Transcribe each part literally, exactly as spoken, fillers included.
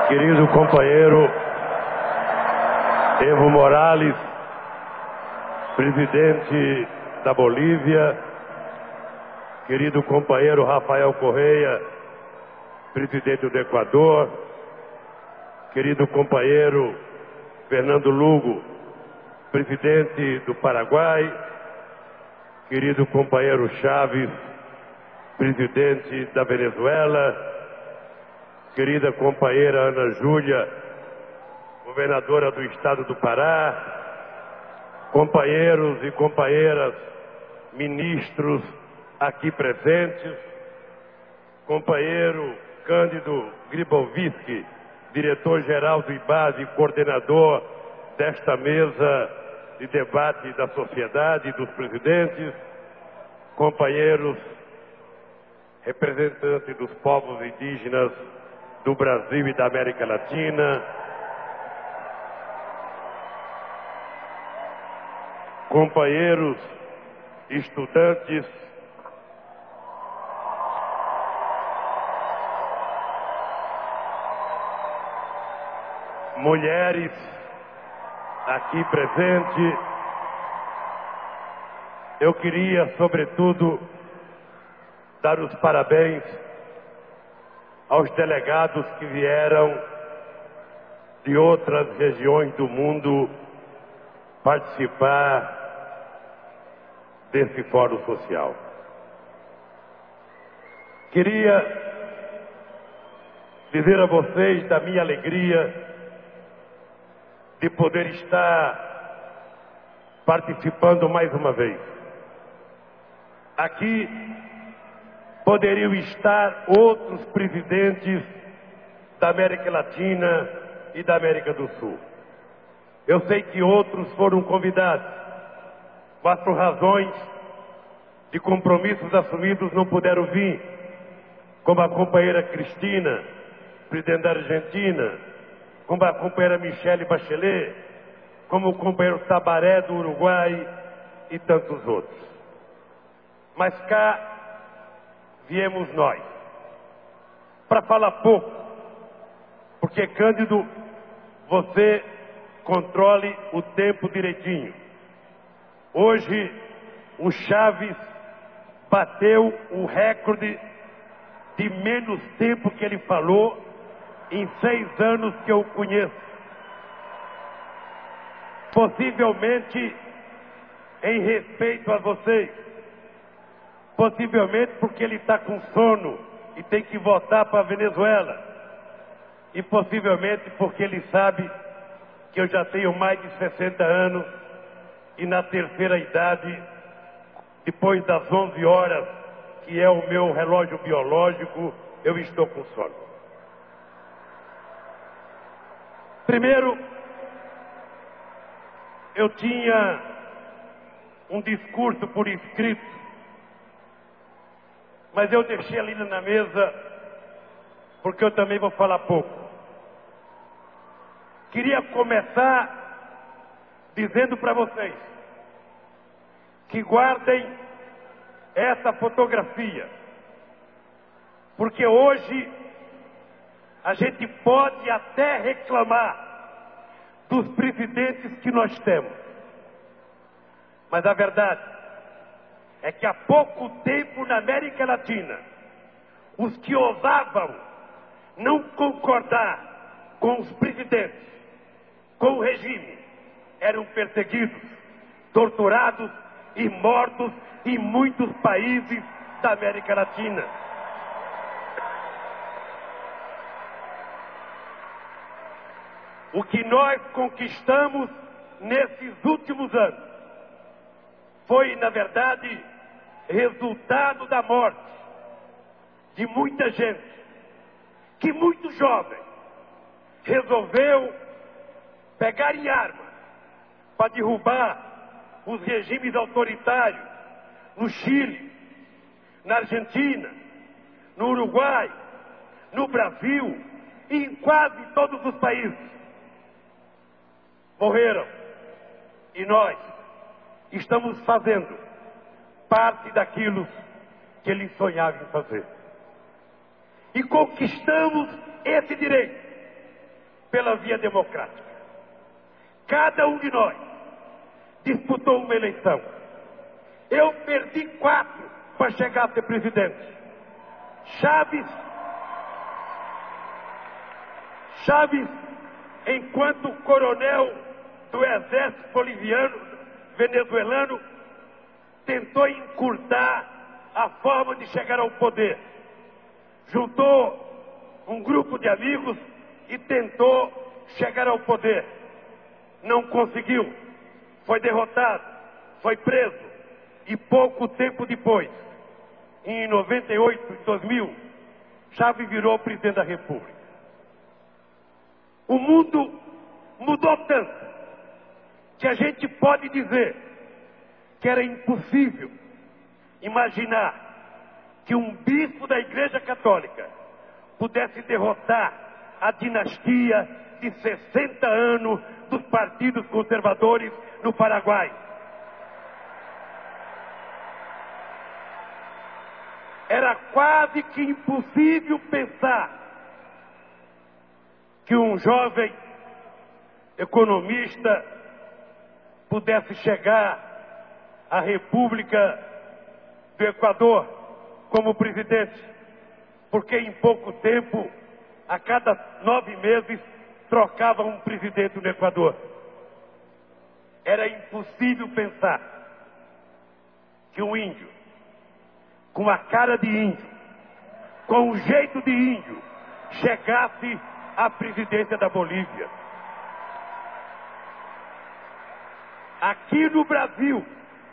querido companheiro Evo Morales, presidente da Bolívia, querido companheiro Rafael Correa, presidente do Equador, querido companheiro Fernando Lugo, presidente do Paraguai, querido companheiro Chaves, presidente da Venezuela, querida companheira Ana Júlia, governadora do estado do Pará, companheiros e companheiras ministros aqui presentes, companheiro Cândido Gribovski, diretor-geral do I B A S e coordenador desta mesa de debate da sociedade e dos presidentes, companheiros representantes dos povos indígenas do Brasil e da América Latina, companheiros estudantes, mulheres aqui presentes, eu queria, sobretudo, dar os parabéns aos delegados que vieram de outras regiões do mundo participar desse fórum social. Queria dizer a vocês da minha alegria de poder estar participando mais uma vez. Aqui poderiam estar outros presidentes da América Latina e da América do Sul. Eu sei que outros foram convidados, mas por razões de compromissos assumidos não puderam vir, como a companheira Cristina, presidente da Argentina, como a companheira Michelle Bachelet, como o companheiro Tabaré do Uruguai e tantos outros. Mas cá viemos nós, para falar pouco, porque, Cândido, você controle o tempo direitinho. Hoje, o Chaves bateu o recorde de menos tempo que ele falou em seis anos que eu o conheço. Possivelmente em respeito a vocês. Possivelmente porque ele está com sono e tem que voltar para a Venezuela. E possivelmente porque ele sabe que eu já tenho mais de sessenta anos e na terceira idade, depois das onze horas, que é o meu relógio biológico, eu estou com sono. Primeiro, eu tinha um discurso por escrito, mas eu deixei ali na mesa, porque eu também vou falar pouco. Queria começar dizendo para vocês que guardem essa fotografia, porque hoje a gente pode até reclamar dos presidentes que nós temos, mas a verdade é que há pouco tempo na América Latina, os que ousavam não concordar com os presidentes, com o regime, eram perseguidos, torturados e mortos em muitos países da América Latina. O que nós conquistamos nesses últimos anos foi, na verdade, resultado da morte de muita gente que, muito jovem, resolveu pegar em armas para derrubar os regimes autoritários no Chile, na Argentina, no Uruguai, no Brasil e em quase todos os países. Morreram. E nós estamos fazendo parte daquilo que eles sonhavam em fazer. E conquistamos esse direito. pela via democrática. Cada um de nós disputou uma eleição. Eu perdi quatro para chegar a ser presidente. Chaves, Chaves, enquanto coronel do exército boliviano, venezuelano, tentou encurtar a forma de chegar ao poder. Juntou um grupo de amigos e tentou chegar ao poder. Não conseguiu. Foi derrotado, foi preso. E pouco tempo depois, em noventa e oito, em dois mil, Chaves virou presidente da República. O mundo mudou tanto que a gente pode dizer que era impossível imaginar que um bispo da Igreja Católica pudesse derrotar a dinastia de sessenta anos dos partidos conservadores no Paraguai. Era quase que impossível pensar que um jovem economista pudesse chegar à República do Equador como presidente, porque em pouco tempo, a cada nove meses, trocava um presidente no Equador. Era impossível pensar que um índio, com a cara de índio, com o jeito de índio, chegasse à presidência da Bolívia. Aqui no Brasil,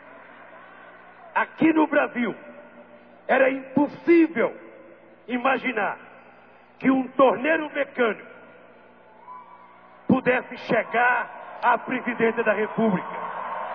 aqui no Brasil, era impossível imaginar que um torneiro mecânico pudesse chegar à presidência da República.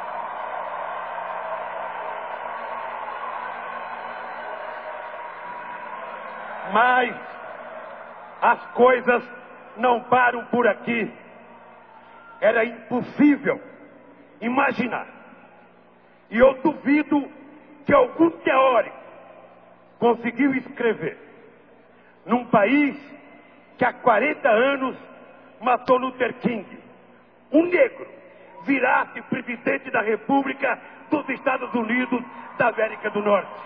Mas as coisas não param por aqui. Era impossível imaginar. E eu duvido que algum teórico conseguiu escrever num país que há quarenta anos matou Luther King, um negro virasse presidente da República dos Estados Unidos da América do Norte.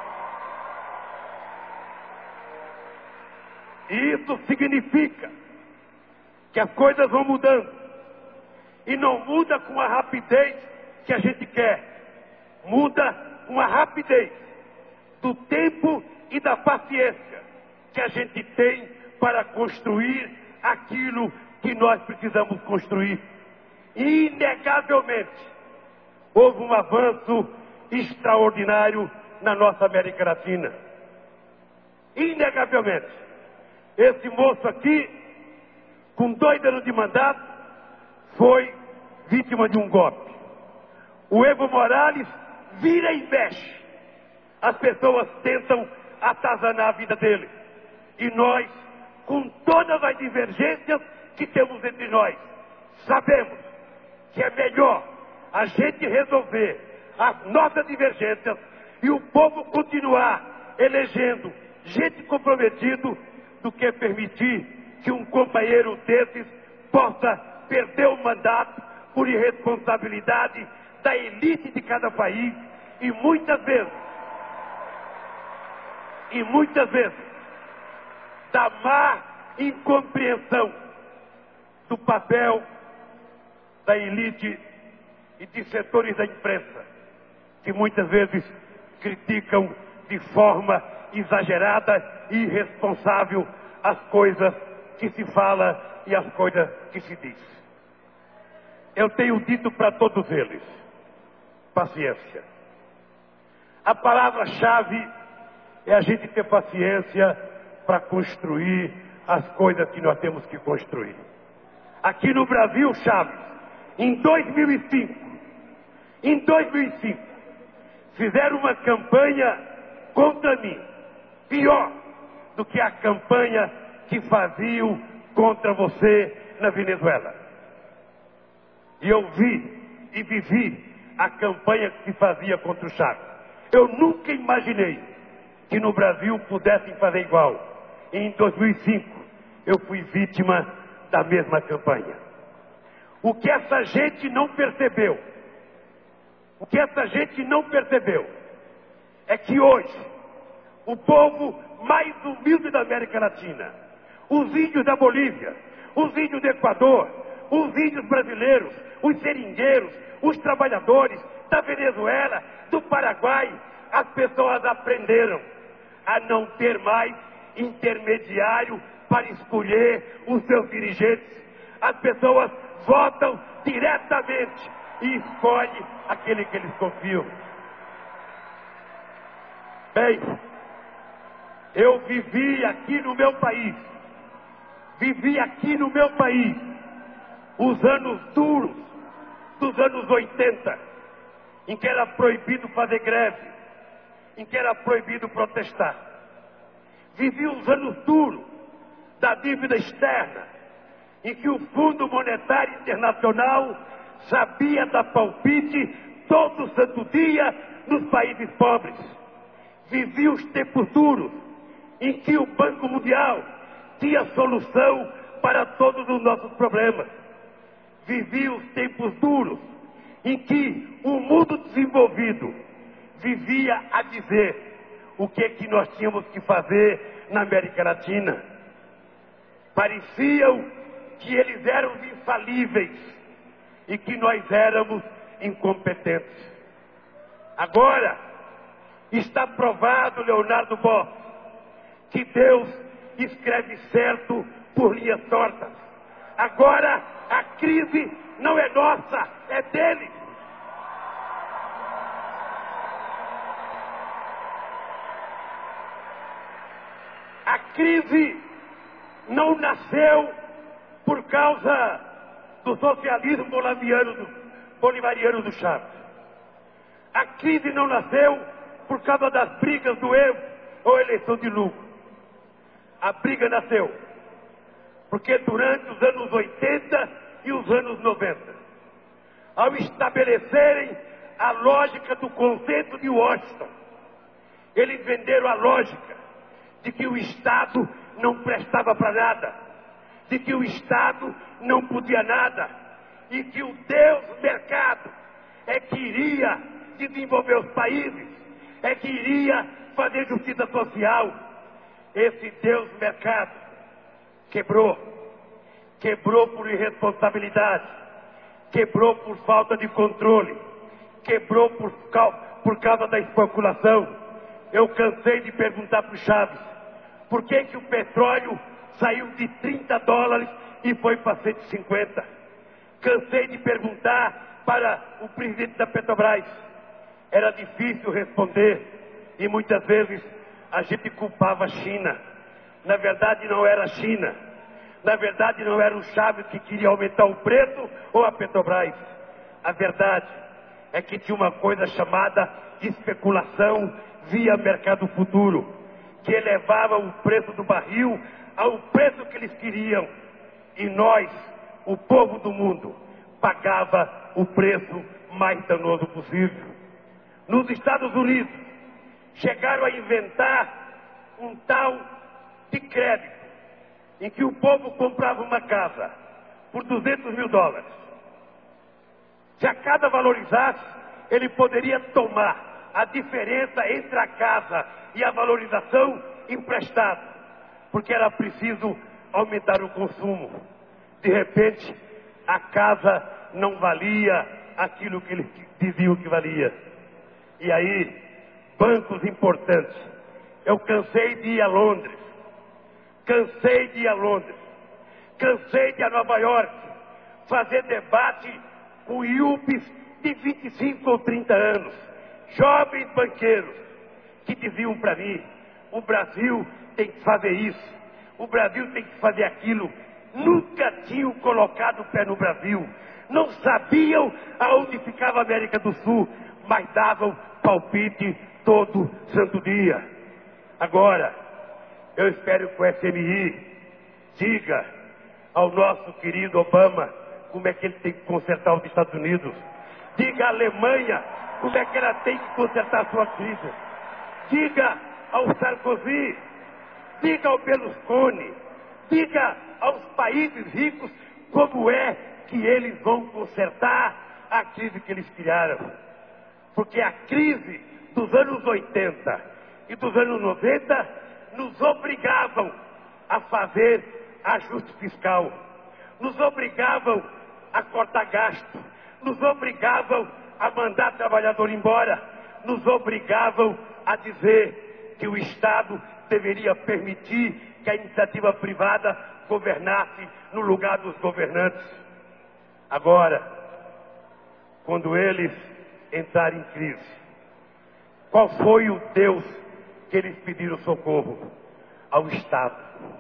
Isso significa que as coisas vão mudando. E não muda com a rapidez que a gente quer. Muda com a rapidez do tempo e da paciência que a gente tem para construir aquilo que nós precisamos construir. Inegavelmente, houve um avanço extraordinário na nossa América Latina. Inegavelmente. Esse moço aqui, com dois anos de mandato, foi vítima de um golpe. O Evo Morales vira e mexe. As pessoas tentam atazanar a vida dele. E nós, com todas as divergências que temos entre nós, sabemos que é melhor a gente resolver as nossas divergências e o povo continuar elegendo gente comprometida do que permitir que um companheiro desses possa perder o mandato por irresponsabilidade da elite de cada país e muitas vezes, e muitas vezes, da má incompreensão do papel da elite e de setores da imprensa, que muitas vezes criticam de forma exagerada e irresponsável as coisas que se fala e as coisas que se diz. Eu tenho dito para todos eles, paciência. A palavra-chave é a gente ter paciência para construir as coisas que nós temos que construir. Aqui no Brasil, Chaves, em dois mil e cinco, em dois mil e cinco, fizeram uma campanha contra mim, pior do que a campanha que faziam contra você na Venezuela. E eu vi e vivi a campanha que se fazia contra o Chaves. Eu nunca imaginei que no Brasil pudessem fazer igual. Em dois mil e cinco, eu fui vítima da mesma campanha. O que essa gente não percebeu, o que essa gente não percebeu, é que hoje, o povo mais humilde da América Latina, os índios da Bolívia, os índios do Equador, os índios brasileiros, os seringueiros, os trabalhadores da Venezuela, do Paraguai, as pessoas aprenderam a não ter mais intermediário para escolher os seus dirigentes. As pessoas votam diretamente e escolhem aquele que eles confiam. Bem, eu vivi aqui no meu país, vivi aqui no meu país, os anos duros dos anos oitenta, em que era proibido fazer greve, em que era proibido protestar. Vivi os anos duros da dívida externa, em que o Fundo Monetário Internacional sabia dar palpite todo santo dia nos países pobres. Vivi os tempos duros, em que o Banco Mundial tinha solução para todos os nossos problemas. Vivi os tempos duros, em que o mundo desenvolvido vivia a dizer o que é que nós tínhamos que fazer na América Latina. Pareciam que eles eram infalíveis e que nós éramos incompetentes. Agora, está provado, Leonardo Boff, que Deus escreve certo por linhas tortas. Agora, a crise não é nossa, é dele. A crise não nasceu por causa do socialismo bolivariano do, bolivariano do Chávez. A crise não nasceu por causa das brigas do Evo ou eleição de Lula. A briga nasceu porque durante os anos oitenta e os anos noventa, ao estabelecerem a lógica do consenso de Washington, eles venderam a lógica de que o Estado não prestava para nada, de que o Estado não podia nada, e que o Deus mercado é que iria desenvolver os países, é que iria fazer justiça social. Esse Deus mercado quebrou, quebrou por irresponsabilidade, quebrou por falta de controle, quebrou por, por causa da especulação. Eu cansei de perguntar para o Chávez, por que que o petróleo saiu de trinta dólares e foi para cento e cinquenta? Cansei de perguntar para o presidente da Petrobras. Era difícil responder e muitas vezes a gente culpava a China. Na verdade não era a China. Na verdade não era o Chávez que queria aumentar o preço ou a Petrobras. A verdade é que tinha uma coisa chamada especulação via mercado futuro, que elevava o preço do barril ao preço que eles queriam. E nós, o povo do mundo, pagava o preço mais danoso possível. Nos Estados Unidos, chegaram a inventar um tal de crédito, em que o povo comprava uma casa por duzentos mil dólares. Se a casa valorizasse, ele poderia tomar a diferença entre a casa e a valorização emprestada, porque era preciso aumentar o consumo. De repente, a casa não valia aquilo que eles diziam que valia. E aí, bancos importantes. Eu cansei de ir a Londres, cansei de ir a Londres, cansei de ir a Nova York, fazer debate com iupes de vinte e cinco ou trinta anos, jovens banqueiros, que diziam para mim, o Brasil tem que fazer isso, o Brasil tem que fazer aquilo. Nunca tinham colocado o pé no Brasil, não sabiam aonde ficava a América do Sul, mas davam palpite todo santo dia. Agora, eu espero que o F M I diga ao nosso querido Obama como é que ele tem que consertar os Estados Unidos. Diga à Alemanha como é que ela tem que consertar a sua crise. Diga ao Sarkozy, diga ao Berlusconi, Diga aos países ricos como é que eles vão consertar a crise que eles criaram. Porque a crise dos anos oitenta e dos anos noventa nos obrigavam a fazer ajuste fiscal, nos obrigavam a cortar gasto, nos obrigavam a mandar trabalhador embora, nos obrigavam a dizer que o Estado deveria permitir que a iniciativa privada governasse no lugar dos governantes. Agora, quando eles entrarem em crise, qual foi o Deus que eles pediram socorro? Ao Estado.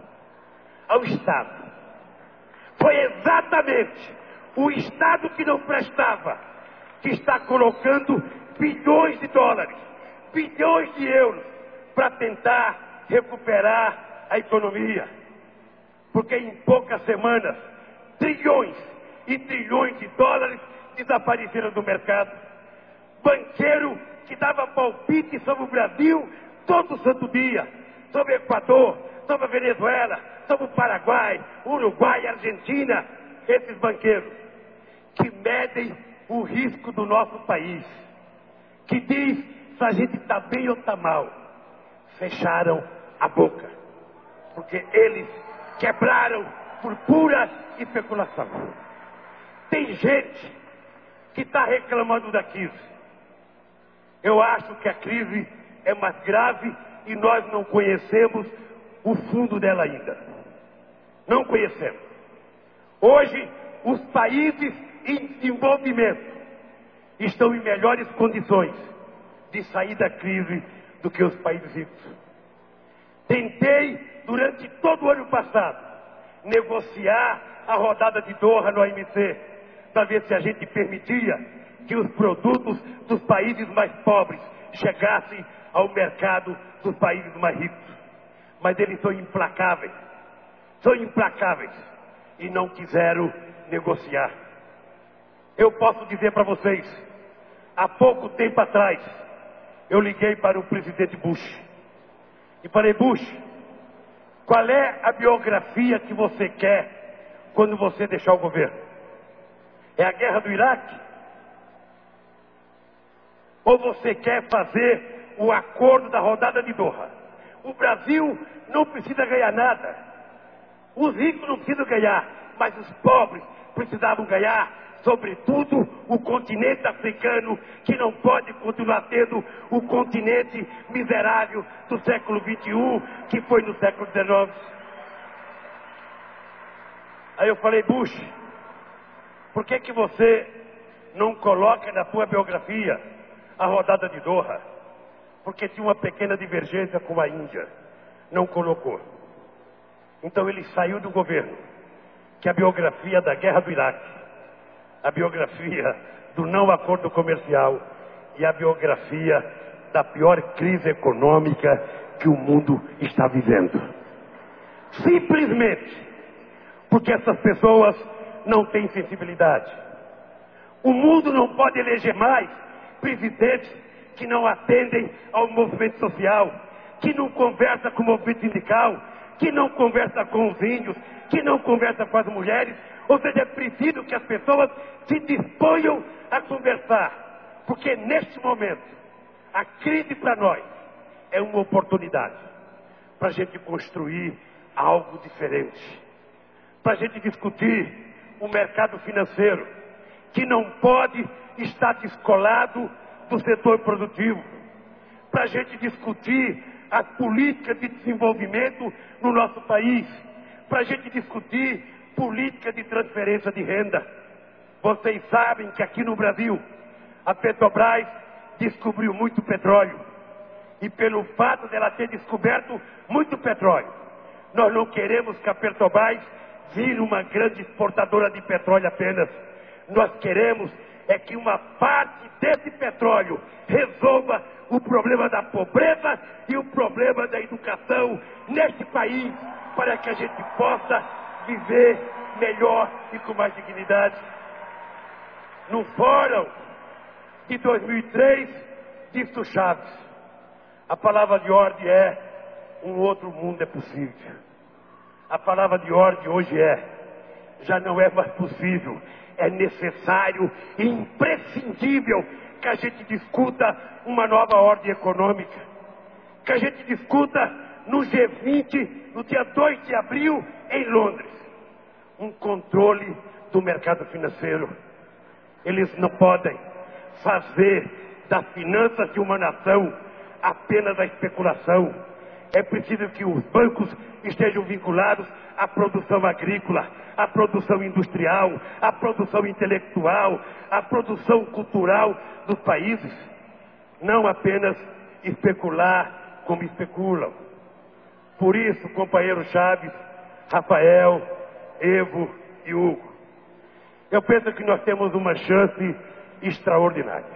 Ao Estado. Foi exatamente o Estado que não prestava, que está colocando bilhões de dólares, bilhões de euros, para tentar recuperar a economia. Porque em poucas semanas, trilhões e trilhões de dólares desapareceram do mercado. Banqueiro que dava palpite sobre o Brasil todo santo dia, sobre o Equador, sobre a Venezuela, sobre o Paraguai, Uruguai, Argentina, esses banqueiros que medem o risco do nosso país, que diz se a gente está bem ou está mal, fecharam a boca, porque eles quebraram por pura especulação. Tem gente que está reclamando da crise. Eu acho que a crise é mais grave e nós não conhecemos o fundo dela ainda. Não conhecemos. Hoje, os países em desenvolvimento estão em melhores condições de sair da crise do que os países ricos. Tentei, durante todo o ano passado, negociar a rodada de Doha no O M C, para ver se a gente permitia que os produtos dos países mais pobres chegassem ao mercado dos países mais ricos. Mas eles são implacáveis, são implacáveis e não quiseram negociar. Eu posso dizer para vocês, há pouco tempo atrás, eu liguei para o presidente Bush e falei: Bush, qual é a biografia que você quer quando você deixar o governo? É a guerra do Iraque? Ou você quer fazer o acordo da rodada de Doha? O Brasil não precisa ganhar nada. Os ricos não precisam ganhar, mas os pobres precisavam ganhar, sobretudo o continente africano, que não pode continuar tendo o continente miserável do século vinte e um, que foi no século dezenove. Aí eu falei: Bush, por que que você não coloca na sua biografia a rodada de Doha? Porque tinha uma pequena divergência com a Índia. Não colocou. Então ele saiu do governo, que a biografia da guerra do Iraque, a biografia do não acordo comercial e a biografia da pior crise econômica que o mundo está vivendo. Simplesmente porque essas pessoas não têm sensibilidade. O mundo não pode eleger mais presidentes que não atendem ao movimento social, que não conversa com o movimento sindical, que não conversa com os índios, que não conversa com as mulheres. Ou seja, é preciso que as pessoas se disponham a conversar, porque neste momento a crise para nós é uma oportunidade para a gente construir algo diferente, para a gente discutir o mercado financeiro, que não pode estar descolado do setor produtivo, para a gente discutir as políticas de desenvolvimento no nosso país, para a gente discutir política de transferência de renda. Vocês sabem que aqui no Brasil a Petrobras descobriu muito petróleo, e pelo fato dela ter descoberto muito petróleo, nós não queremos que a Petrobras vire uma grande exportadora de petróleo apenas. Nós queremos é que uma parte desse petróleo resolva o problema da pobreza e o problema da educação neste país, para que a gente possa viver melhor e com mais dignidade. No fórum de dois mil e três, disse o Chaves, a palavra de ordem é: um outro mundo é possível. A palavra de ordem hoje é: já não é mais possível, é necessário e imprescindível que a gente discuta uma nova ordem econômica, que a gente discuta no G vinte, no dia dois de abril, em Londres, um controle do mercado financeiro. Eles não podem fazer das finanças de uma nação apenas a especulação. É preciso que os bancos estejam vinculados à produção agrícola, à produção industrial, à produção intelectual, à produção cultural dos países. Não apenas especular como especulam. Por isso, companheiro Chaves, Rafael, Evo e Hugo, eu penso que nós temos uma chance extraordinária.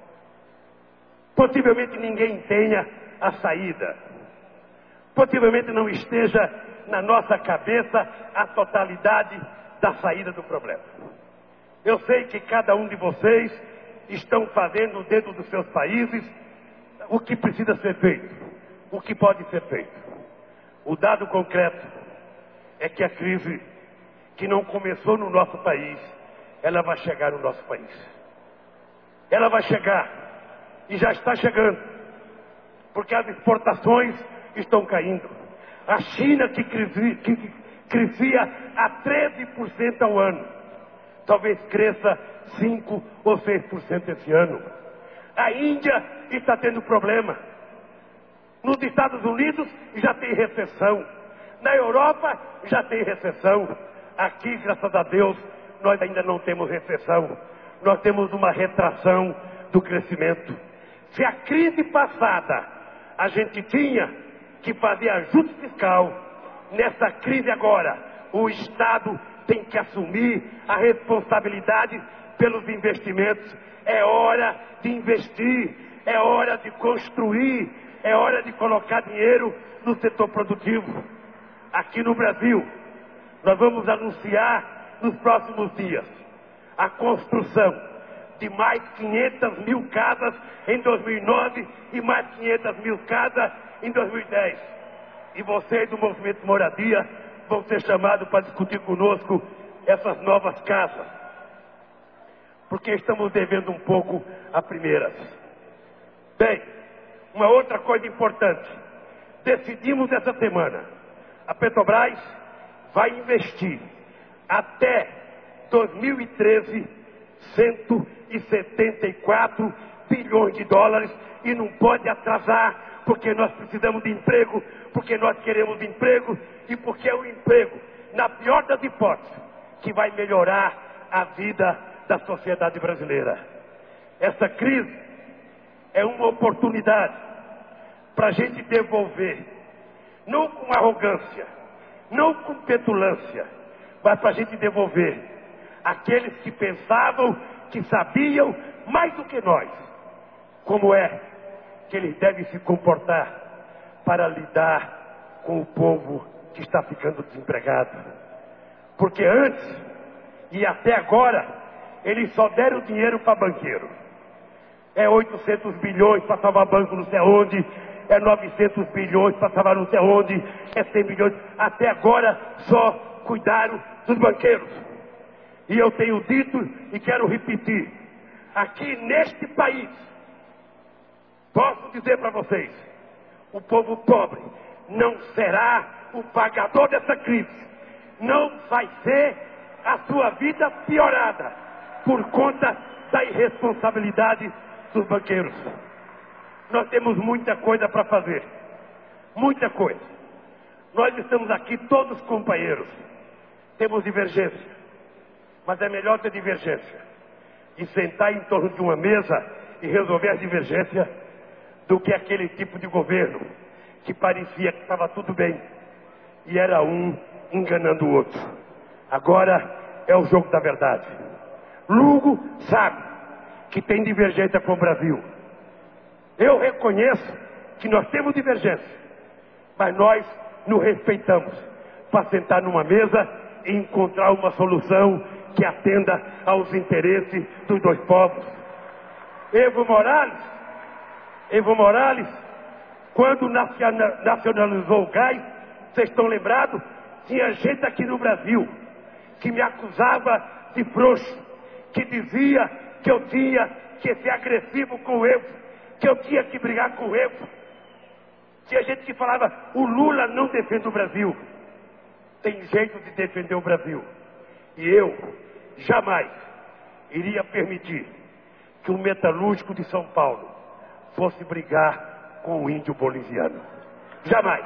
Possivelmente ninguém tenha a saída. Possivelmente não esteja na nossa cabeça a totalidade da saída do problema. Eu sei que cada um de vocês estão fazendo dentro dos seus países o que precisa ser feito, o que pode ser feito. O dado concreto é que a crise que não começou no nosso país, ela vai chegar no nosso país. Ela vai chegar e já está chegando, porque as exportações estão caindo. A China, que crescia, que crescia a treze por cento ao ano, talvez cresça cinco ou seis por cento esse ano. A Índia está tendo problema. Nos Estados Unidos já tem recessão. Na Europa já tem recessão. Aqui, graças a Deus, nós ainda não temos recessão. Nós temos uma retração do crescimento. Se a crise passada a gente tinha que fazer ajuste fiscal, nessa crise agora o Estado tem que assumir a responsabilidade pelos investimentos. É hora de investir, é hora de construir, é hora de colocar dinheiro no setor produtivo. Aqui no Brasil, nós vamos anunciar nos próximos dias a construção de mais quinhentas mil casas em dois mil e nove e mais quinhentas mil casas em dois mil e dez. E vocês do Movimento Moradia vão ser chamados para discutir conosco essas novas casas, porque estamos devendo um pouco a primeiras. Bem, uma outra coisa importante: decidimos essa semana, a Petrobras vai investir até dois mil e treze cento e setenta e quatro bilhões de dólares, e não pode atrasar, porque nós precisamos de emprego, porque nós queremos emprego, e porque é o emprego, na pior das hipóteses, que vai melhorar a vida da sociedade brasileira. Essa crise é uma oportunidade para a gente devolver, não com arrogância, não com petulância, mas para a gente devolver aqueles que pensavam que sabiam mais do que nós como é que eles devem se comportar para lidar com o povo que está ficando desempregado. Porque antes e até agora eles só deram dinheiro para banqueiro. É oitocentos bilhões para salvar banco não sei onde, é novecentos bilhões para salvar não sei onde, é cem bilhões. Até agora só cuidaram dos banqueiros. E eu tenho dito e quero repetir, aqui neste país, posso dizer para vocês, o povo pobre não será o pagador dessa crise. Não vai ser a sua vida piorada por conta da irresponsabilidade dos banqueiros. Nós temos muita coisa para fazer, muita coisa. Nós estamos aqui todos companheiros, temos divergência, mas é melhor ter divergência e sentar em torno de uma mesa e resolver as divergências do que aquele tipo de governo que parecia que estava tudo bem e era um enganando o outro. Agora é o jogo da verdade. Lugo sabe que tem divergência com o Brasil. Eu reconheço que nós temos divergência, mas nós nos respeitamos para sentar numa mesa e encontrar uma solução que atenda aos interesses dos dois povos. Evo Morales, Evo Morales, quando nacionalizou o gás, vocês estão lembrados? Tinha gente aqui no Brasil que me acusava de frouxo, que dizia que eu tinha que ser agressivo com o Evo, que eu tinha que brigar com o Evo. Tinha gente que falava, o Lula não defende o Brasil. Tem jeito de defender o Brasil. E eu jamais iria permitir que um metalúrgico de São Paulo fosse brigar com o índio boliviano. Jamais.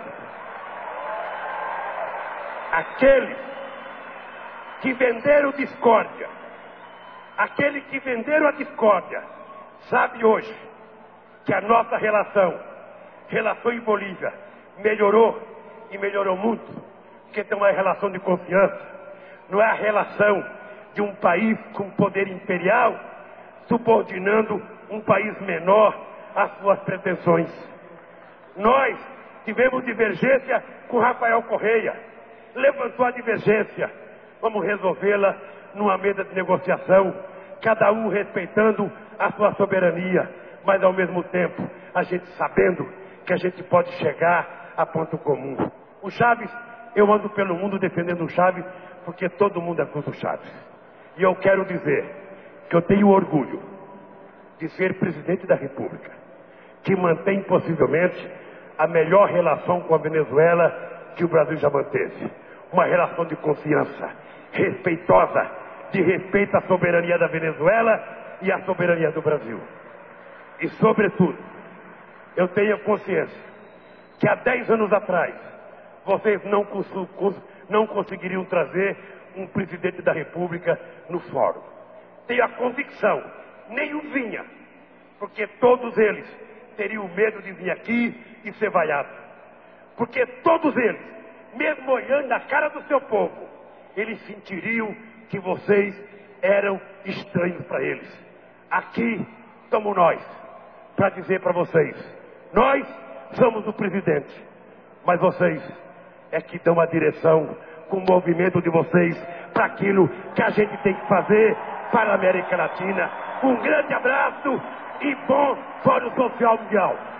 Aqueles que venderam discórdia, aqueles que venderam a discórdia, sabe hoje que a nossa relação, relação em Bolívia, melhorou e melhorou muito, porque tem uma relação de confiança, não é a relação de um país com poder imperial subordinando um país menor às suas pretensões. Nós tivemos divergência com Rafael Correia, levantou a divergência, vamos resolvê-la numa mesa de negociação, cada um respeitando a sua soberania, mas ao mesmo tempo a gente sabendo que a gente pode chegar a ponto comum. O Chaves, eu ando pelo mundo defendendo o Chaves porque todo mundo acusa o Chaves. E eu quero dizer que eu tenho orgulho de ser presidente da República, que mantém possivelmente a melhor relação com a Venezuela que o Brasil já manteve. Uma relação de confiança, respeitosa, de respeito à soberania da Venezuela e à soberania do Brasil. E, sobretudo, eu tenho consciência que há dez anos atrás vocês não, cons não conseguiriam trazer um presidente da República no fórum. Tenho a convicção, nenhum vinha, porque todos eles teriam medo de vir aqui e ser vaiado. Porque todos eles, mesmo olhando na cara do seu povo, eles sentiriam que vocês eram estranhos para eles. Aqui estamos nós, para dizer para vocês, nós somos o presidente, mas vocês é que dão a direção com o movimento de vocês para aquilo que a gente tem que fazer para a América Latina. Um grande abraço e bom Fórum Social Mundial.